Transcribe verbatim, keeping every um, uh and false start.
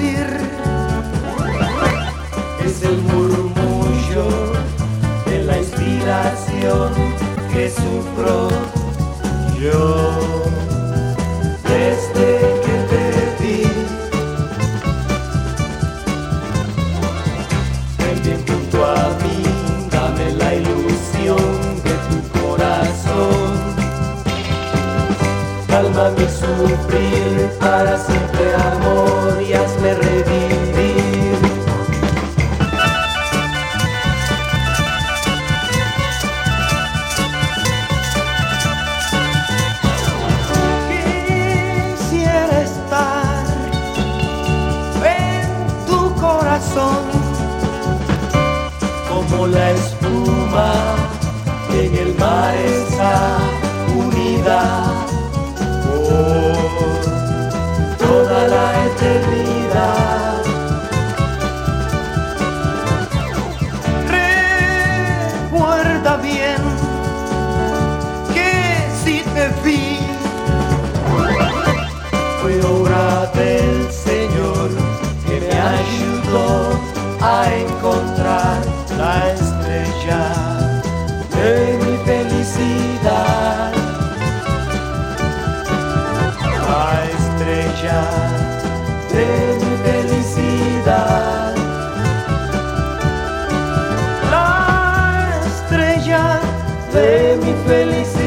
decir, es el murmullo de la inspiración que sufro yo desde que te vi. Ven bien junto a mí, dame la ilusión de tu corazón, calma mi sufrir, para siempre amor, y hazme revivir. quisiera estar en tu corazón, Como la espuma que en el mar está unida por toda la eternidad. recuerda bien que si te vi, Fue obra del Señor que me ayudó a encontrar la estrella de mi felicidad. La estrella de mi felicidad. la estrella De mi felicidad.